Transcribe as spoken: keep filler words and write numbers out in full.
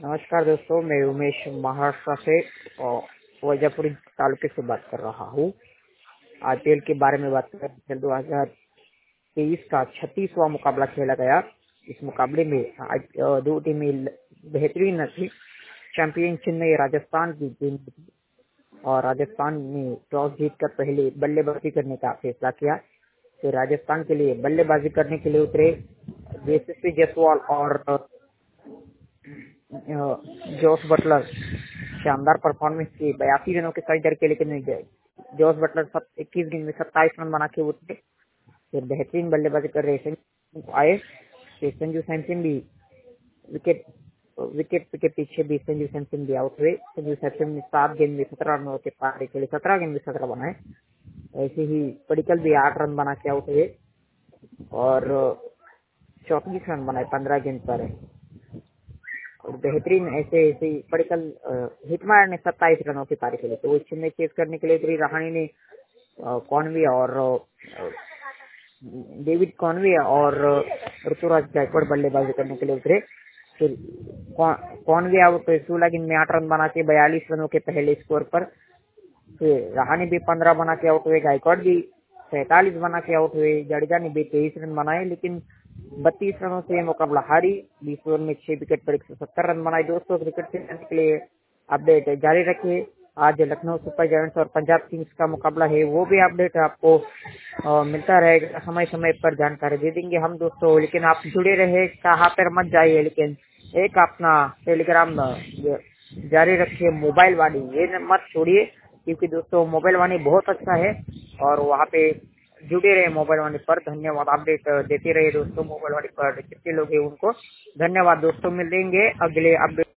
नमस्कार दोस्तों, मैं उमेश महाराष्ट्र से और वजहपुरी तालुके से बात कर रहा हूँ। आईपीएल के बारे में बात करें, दो हजार तेईस का छत्तीसवां मुकाबला खेला गया। इस मुकाबले में दो टीमें बेहतरीन थी। चैंपियन चेन्नई राजस्थान की टीम थी और राजस्थान ने टॉस जीतकर पहले बल्लेबाजी करने का फैसला किया। तो राजस्थान के लिए बल्लेबाजी करने के लिए उतरे यशस्वी जायसवाल और जोस बटलर। शानदार परफॉर्मेंस की बयासी रनों के साथ डर के लेकिन नहीं गए। जोस बटलर इक्कीस गेंद में सत्ताईस रन बना के उतरे। फिर बेहतरीन बल्लेबाजी कर रहे आए। संजू सैमसन भी विकेट विकेट के पीछे भी संजू सैमसन भी आउट हुए। संजू सैमसन ने सात गेंद में सत्रह रनों के पारी के लिए सत्रह गेंद में सत्रह बनाए। ऐसे ही पडिक्कल भी आठ रन बना के आउट हुए और चौतीस रन बनाए पंद्रह गेंद पर। और बेहतरीन ऐसे ऐसे पडिक्कल हिटमायर ने सत्ताईस रनों की पारी खेली। तो वो चेन्नई चेस करने के लिए उतरी। रहाणे ने कॉनवे और डेविड कॉनवे और ऋतुराज गायकवाड़ बल्लेबाजी करने के लिए उतरे। फिर कॉनवे आउट हुए, सोलह गेंद में आठ रन बना के बयालीस रनों के पहले स्कोर पर। फिर रहाणे भी पंद्रह बना के आउट हुए, गायकवाड़ भी सैतालीस बना के आउट हुए, जडेजा ने भी तेईस रन बनाए लेकिन बत्तीस रनों से मुकाबला हारी। बीस ओवर में छह विकेट पर एक सौ सत्तर रन बनाए। दोस्तों, क्रिकेट से जाने के लिए अपडेट जारी रखिए। आज लखनऊ सुपर जायंट्स और पंजाब किंग्स का मुकाबला है, वो भी अपडेट आपको आ, मिलता रहेगा। समय समय पर जानकारी दे देंगे हम दोस्तों। लेकिन आप जुड़े रहे, कहाँ पर मत जाइए, लेकिन एक अपना टेलीग्राम जारी रखिए मोबाइल वाणी, ये मत छोड़िए क्योंकि दोस्तों मोबाइल वाणी बहुत अच्छा है और वहाँ पे जुड़े रहे मोबाइल वाणी पर। धन्यवाद। अपडेट देते रहे दोस्तों मोबाइल वाणी पर। जितने लोग हैं उनको धन्यवाद दोस्तों। मिलेंगे अगले अपडेट।